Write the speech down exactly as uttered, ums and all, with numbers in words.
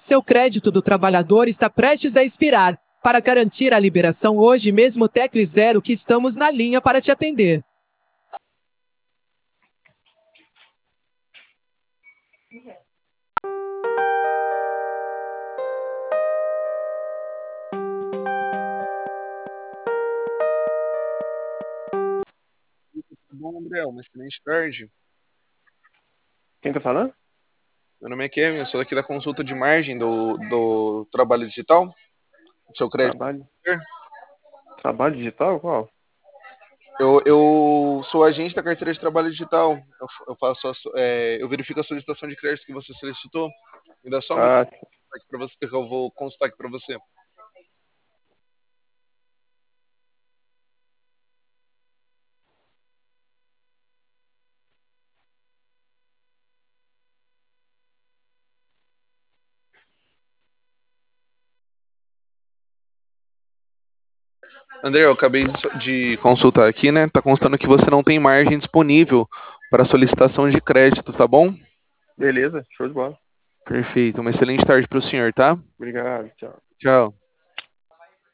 Seu crédito do trabalhador está prestes a expirar. Para garantir a liberação hoje mesmo, tecle zero que estamos na linha para te atender. Bom, Gabriel, uma excelente tarde. Quem tá falando? Meu nome é Kevin, eu sou daqui da consulta de margem do, do trabalho digital. Do seu crédito. Trabalho. Trabalho digital? Qual? Eu, eu sou agente da carteira de trabalho digital. Eu, eu faço a, so- é, eu verifico a solicitação de crédito que você solicitou. Me dá só um minuto Ah, aqui para você, que eu vou consultar aqui para você. André, eu acabei de so- de consultar aqui, né? Tá constando que você não tem margem disponível para solicitação de crédito, tá bom? beleza, show de bola. Perfeito. Uma excelente tarde para o senhor, tá? Obrigado, tchau. Tchau.